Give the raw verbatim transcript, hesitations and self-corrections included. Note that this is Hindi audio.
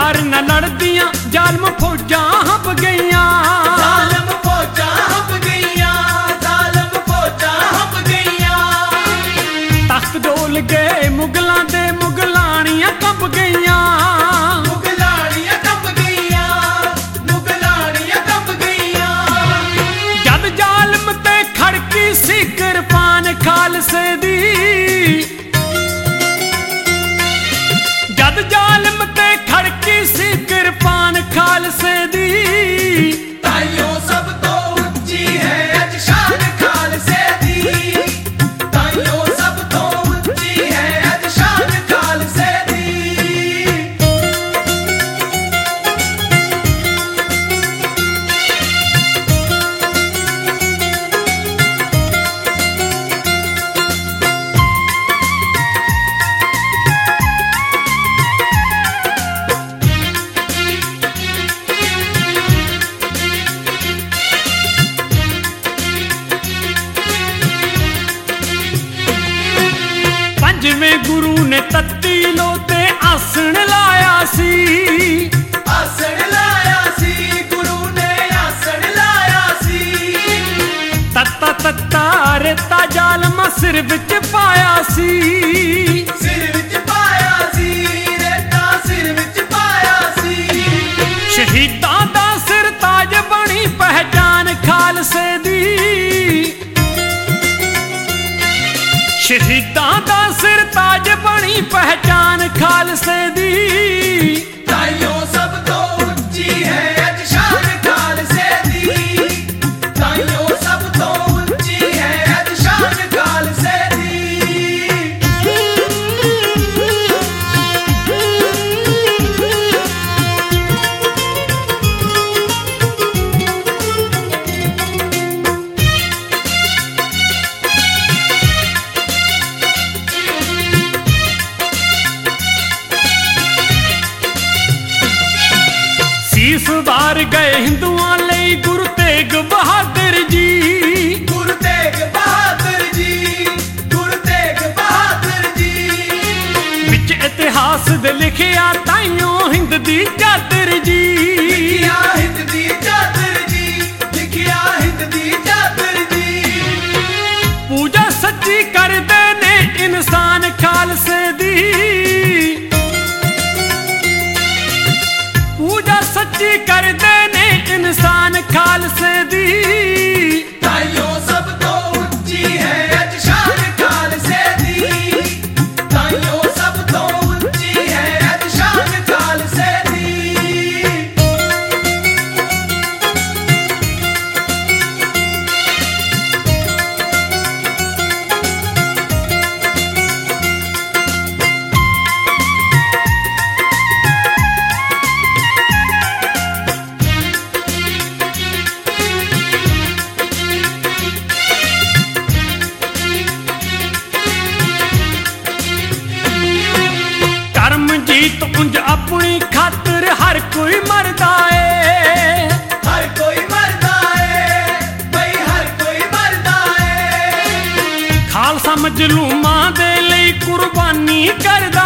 बार न लड़दियां जालम फौजां हप गईयां, जालम फौजां हप गईयां, जालम फौजां हप गईयां। तख्त डोल गए मुगलां दे, मुगलानियां कंब गईयां, मुगलानियां कंब गईयां, मुगलानियां कंब गईयां। जद जालम ते खड़की सी किरपान खालसे दी, जद जालम ते खड़की सी किरपान खालसे दी। ताइयों सब तो उच्ची है अज शान खालसे दी, ताइयों सब तो उच्ची है अज शान खालसे दी। जिवें गुरु ने तत्ती लोते आसन लाया सी, आसन लाया सी, गुरु ने आसन लाया सी। तत्ता तत्ता रेता जालमा सिर विच पाया सी, सिर विच पाया सी, रेता सिर विच पाया सी। शहीदां दा सिर ताज बनी पहचान खालसे दी, शहीदां दा सिर ताज बनी पहचान खालसे दी। ताइयों सब तो उच्ची है अज शान खालसे दी, ताइयों सब तो उच्ची है अज शान खालसे दी। सीस वार गए हिंदुआं लई गुरु तेग बहादुर जी, गुरु तेग बहादुर जी, गुरु तेग बहादुर जी। विच इतिहास दे लिखिया ताइयों हिंद दी चादर जी, लिखिया हिंद दी चादर जी, लिखिया हिंद दी चादर जी। पूजा सच्ची करदे ने इंसान खालसे दी, पूजा सच्ची करदे ने इंसान खालसे दी। ताइयों सब तो उच्ची है अज शान खालसे दी, ताइयों सब तो उच्ची है अज शान खालसे दी। जीत उंज अपनी खातिर हर कोई मरदा है, हर कोई मरदा है, बई हर कोई मरदा है। खालसा मजलूमां दे लई कुर्बानी करदा